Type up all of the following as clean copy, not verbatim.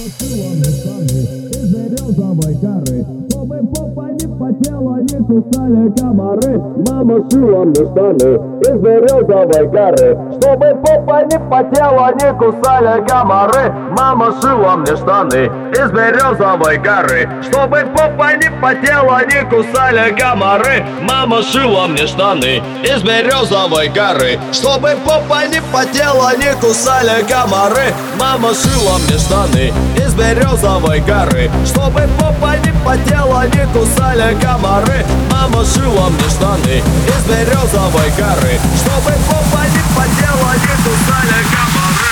Шилом штаны из березовой коры, чтобы попа не потела, не кусали комары. Мама шила мне штаны из березовой коры, чтобы попа не потела, не кусали комары. Мама шила мне штаны из березовой коры, чтобы попа не потела, не кусали комары. Мама шила мне штаны из березовой коры, чтобы попа не потела, не кусали комары. Мама шила мне штаны из березовой коры, чтобы попа не потела, не кусали комары. Мама шила мне штаны из березовой коры, чтобы попа не потела, не кусали комары.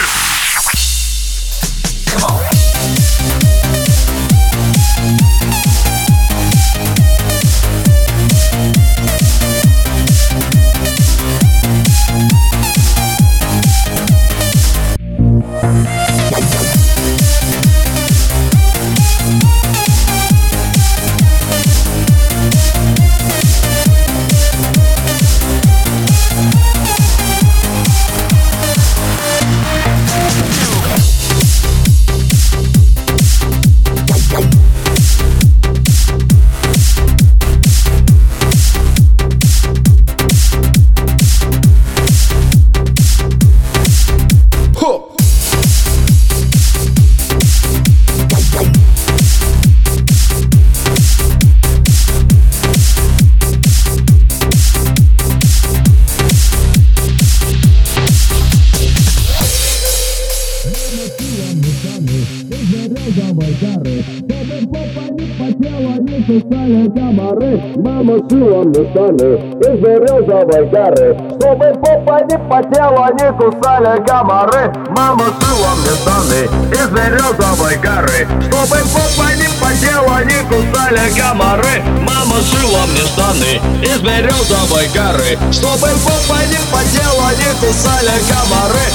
Чтобы попа не потела, не кусали комары. Мама шила мне штаны из березовой коры, чтобы попа не потела, не кусали комары. Мама шила мне штаны из березовой коры, чтобы попа не потела, не кусали комары. Мама шила мне штаны из березовой коры, чтобы попа не потела, не кусали комары.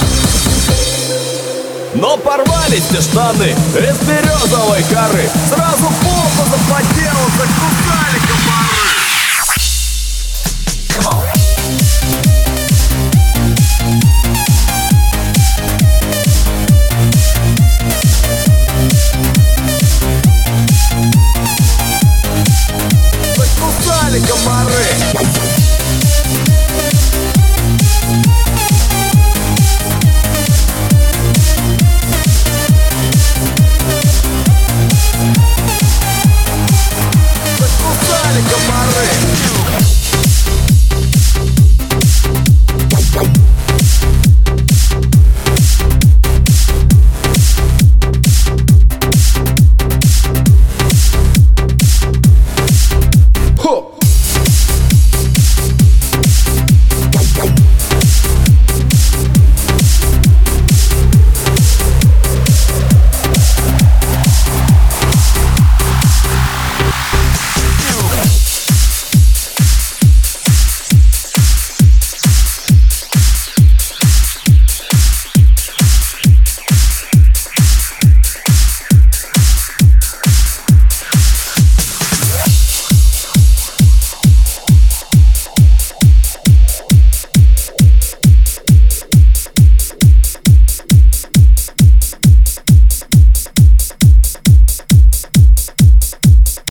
Но порвались те штаны из березовой коры, сразу попа запотела, закусали комары.